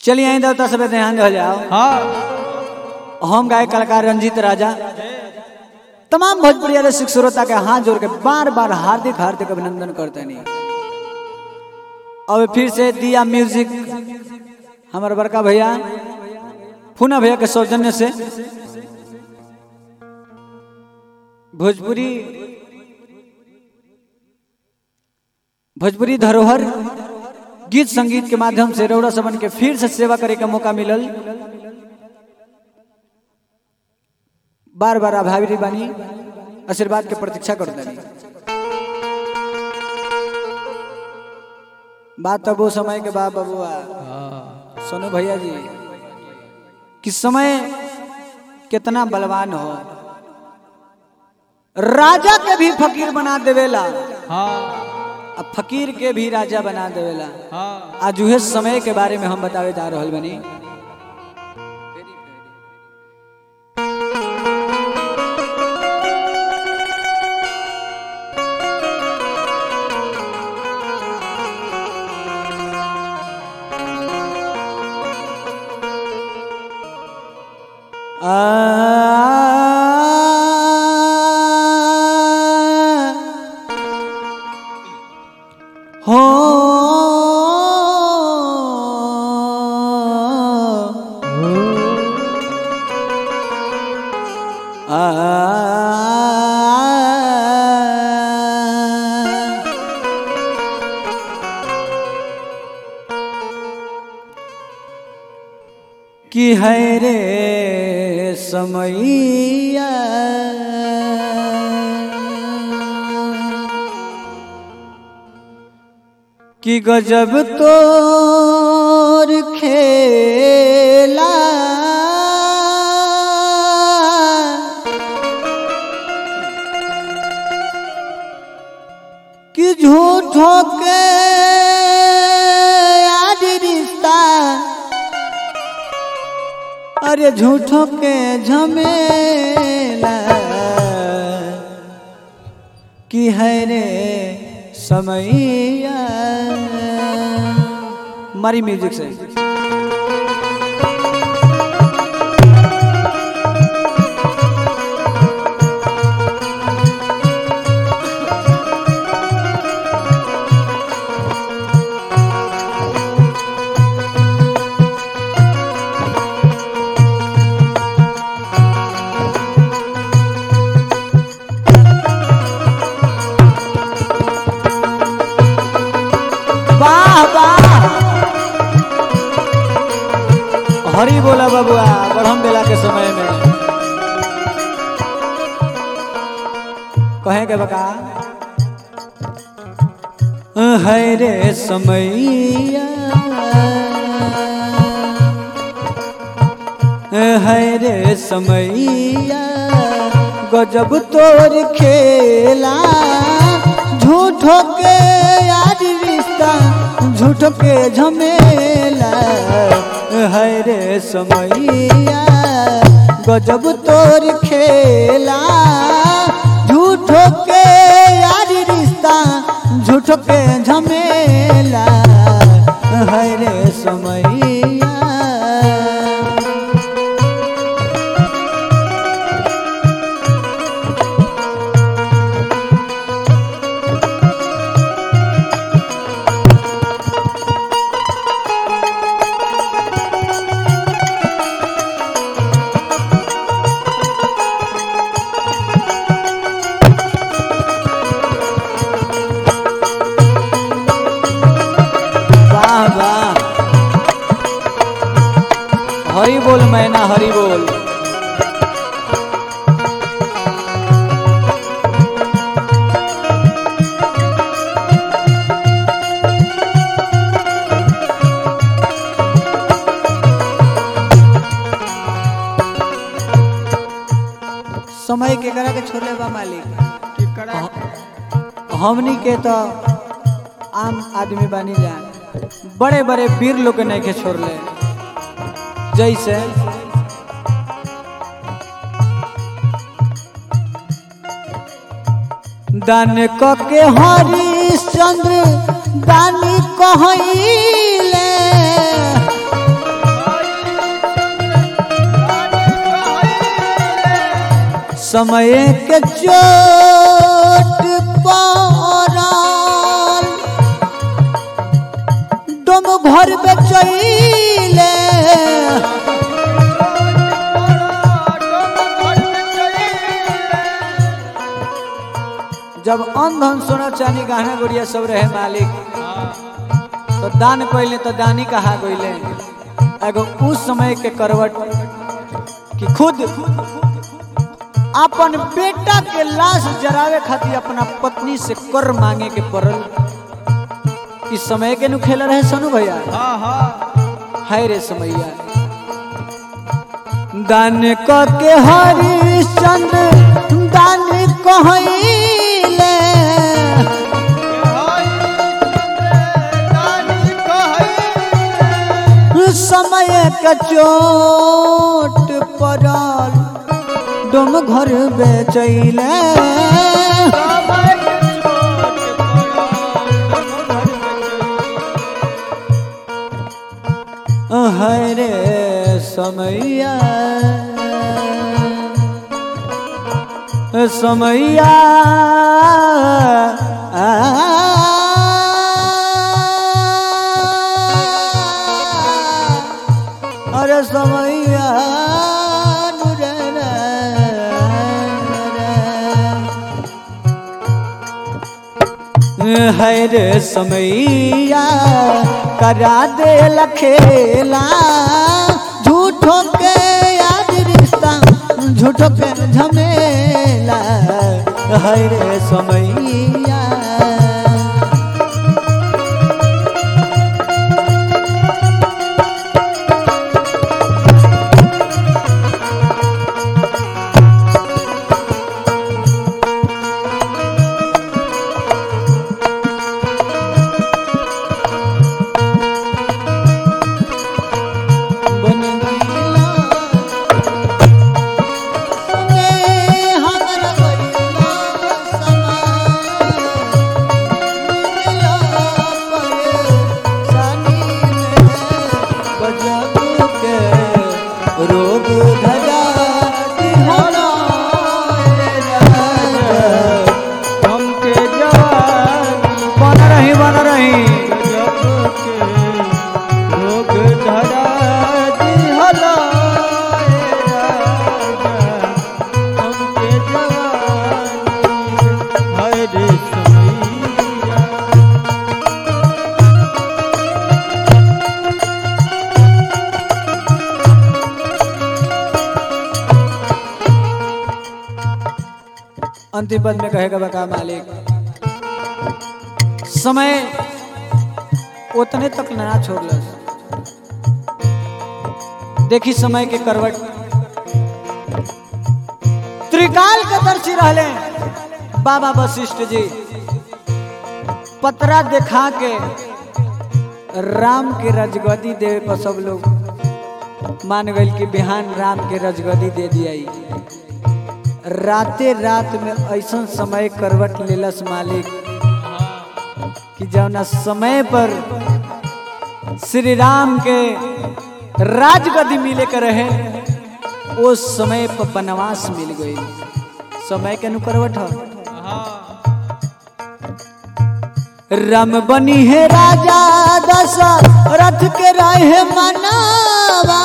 चलिए आई देवता सब ध्यान हो जाओ। हाँ हम गायक कलाकार रंजीत राजा तमाम भोजपुरी रसिक श्रोता के हाथ जोड़ के बार बार हार्दिक हार्दिक अभिनंदन करते नहीं। अब फिर से दिया म्यूजिक हमारे बड़का भैया फूना भैया के सौजन्य से भोजपुरी धरोहर गीत संगीत के माध्यम से रौड़ा सबन के फिर से सेवा करे के मौका मिलल। बार बार आभारी बानी, आशीर्वाद के प्रतीक्षा करते नहीं। बात तब वो समय के बाद बबुआ सोनू भैया जी कि समय कितना बलवान हो, राजा के भी फकीर बना देवेला। हाँ अब फकीर के भी राजा बना देवेला। हाँ आज उहे समय के बारे में हम बतावे जा रहल बनी। हो कि है रे समैया कि गजब तोर खेला कि झूठों के आज रिश्ता अरे झूठों के झमेला कि है रे समैया। मारी म्यूजिक से हरी बोला बबुआ बढ़म बेला के समय में कहे के बका है रे समैया है रे समैया गजब तोर खेला झूठों के याद रिश्ता झूठों के झमेला है रे समैया गजब तोर खेला झूठों के यार रिश्ता झूठों के झमेला है रे समैया। हरी बोल मैना हरी बोल। समय के करा के छोड़ले बा मालिक कि करा हमनी के तो आम आदमी बानी जा बड़े बड़े वीर लोग के नहीं के छोड़ले जैसे दान के हरिश्चंद्र दानी कहले समय के चोट पड़ल डोम घर बेचैले जब अन्न धन सोना चांदी गहना गुड़िया सब रहे मालिक तो दान कइले तो दानी कहा गइले एगो उस समय के करवट कि खुद अपन बेटा के लाश जरावे खातिर अपना पत्नी से कर मांगे के पड़ल। इस समय के नु खेल रहे सनु भैया। हाँ हाँ हाय रे समैया दान क के हरिश्चंद्र दान कहैले समय के चोट पड़ल डोम घर बेचैले हाय रे समैया समैया अरे समैया है रे समैया करा दे लखेला झूठों के याद रिश्ता झूठों के झमेला है रे समैया। अंतिम पद में कहेगा बका मालिक समय उतने तक ना छोड़लस। देखी समय के करवट त्रिकाल का दर्शी रहले बाबा वशिष्ठ जी पतरा देखा के राम के रजगदी देवे पर सब लोग मान गए कि बिहान राम के रजगदी दे दिया। राते रात में ऐसा समय करवट लेलस मालिक कि जौना समय पर श्री राम के राजगद्दी मिले के रहे उस समय पर वनवास मिल गई। समय के अनुकरवट राम बनी है राजा दशरथ के रहे मनावा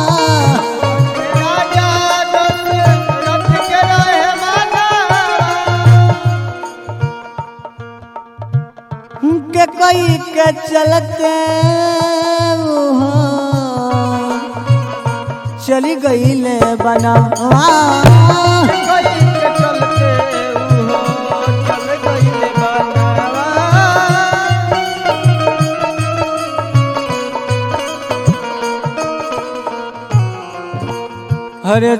के कई के चलते चली गई ले बनवा हरे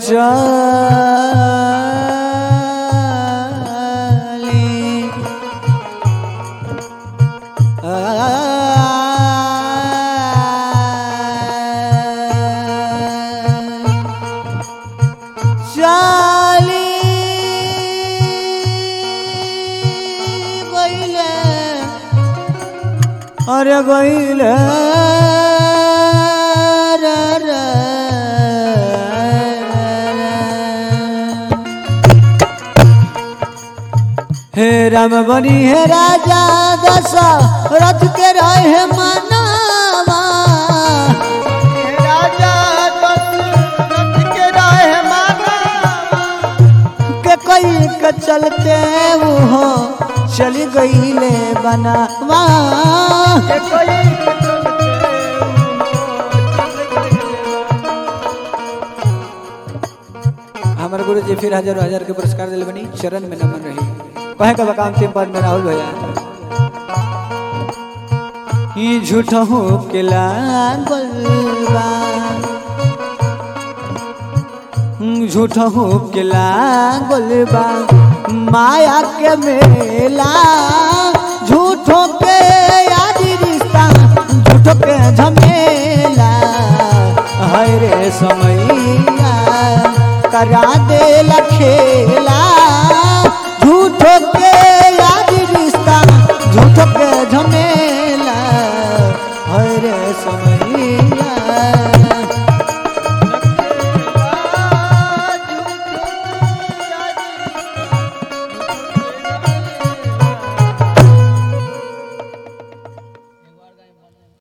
अरे गईले राम बनी है राजा दशरथ के रहे मनावा राजा दशरथ के रहे मनावा के कोई के चलते वो चली गई ले बनावा के कोई हमारे गुरु जी फिर हजारों हजार के पुरस्कार दिल बनी चरण में नमन रही कहे का बकाम तीन पद में राहुल भैया ये झूठा हो के लागल बा झूठा हो के लागल बा माया के मेला झूठों के याद रिश्ता झूठों के झमेला हाय रे समैया करा दे लखेला झूठों के याद रिश्ता झूठों के झमेला हाय रे समैया